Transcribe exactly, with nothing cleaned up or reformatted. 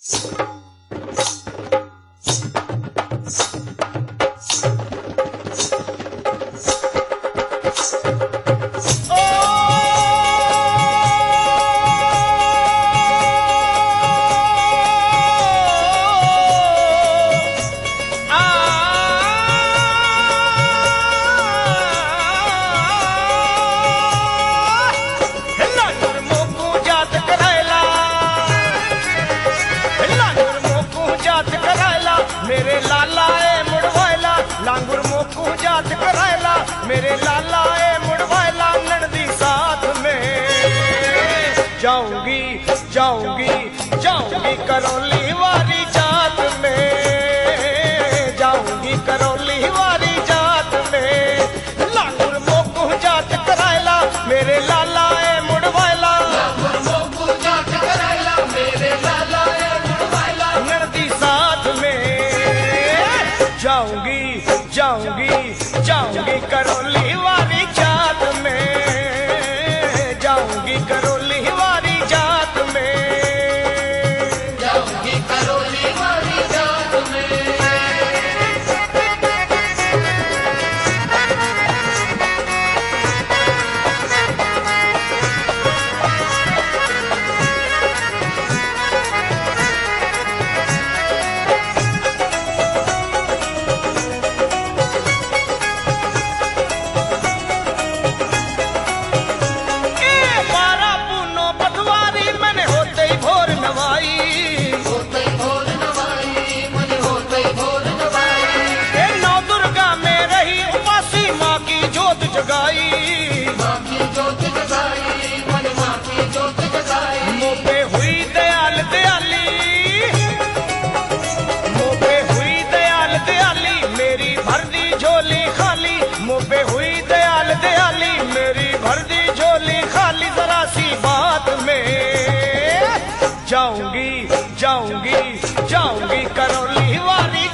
मेरे लाला ए मुड़वायला लांगुर मोकू जात करायला मेरे लाला ए मुड़वायला नड़दी साथ में जाऊंगी जाऊंगी जाऊंगी करौली वाली जात में जाऊंगी करौली वाली जात में लांगुर मोकू जात करायला मेरे लाला ए मुड़वायला लांगुर मोकू जात करायला मेरे लाला ए मुड़वायला नड़दी साथ में जाऊंगी जाऊंगी जाऊंगी करौली वाली जात में जाऊंगी करौली वाली जात में जाऊंगी करौली वाली जात में मोपे हुई दयाल दयाली मोपे हुई दयाल दयाली मेरी भर दी झोली खाली मोपे हुई दयाल दयाली मेरी भर दी झोली खाली जरा सी बात में जाऊंगी जाऊंगी जाऊंगी करौली वाली